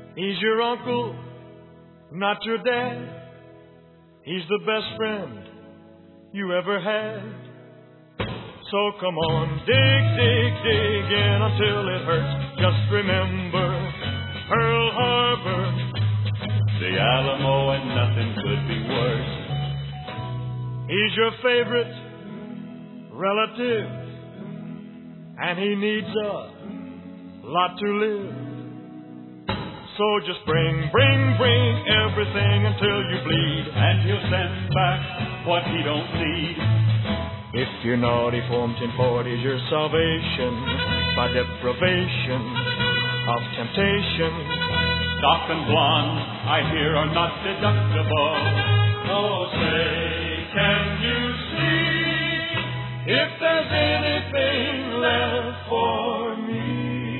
He's your uncle, not your dad. He's the best friend you ever had. So come on, dig, dig, dig in until it hurts. Just remember Pearl Harbor, the Alamo, and nothing could be worse. He's your favorite relative, and he needs a lot to live. So just bring everything until you bleed, and he'll send back what he don't need. If you're naughty, 1440's your salvation by deprivation of temptation. Stock and blonde, I hear, are not deductible. Oh, say, can you see if there's anything left for me?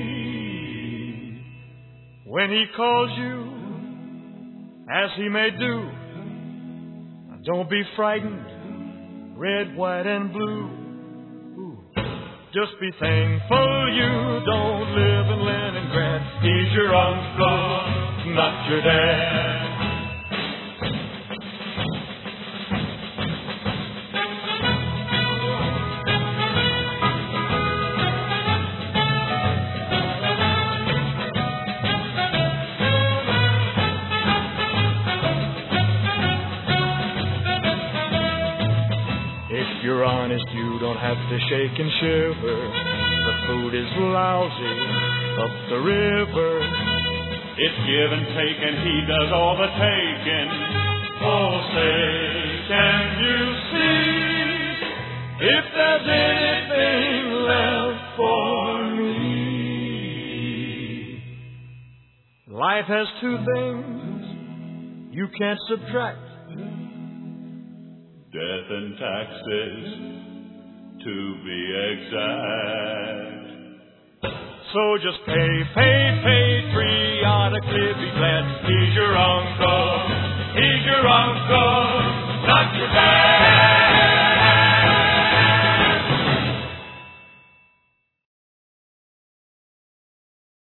When he calls you, as he may do, don't be frightened. Red, white, and blue. Ooh. Just be thankful you don't live in Leningrad. He's your uncle, not your dad. If you're honest, you don't have to shake and shiver. The food is lousy up the river. It's give and take, and he does all the taking. Oh, say, can you see if there's anything left for me? Life has two things you can't subtract: death and taxes, to be exact. So just pay periodically, be glad. He's your uncle, not your dad.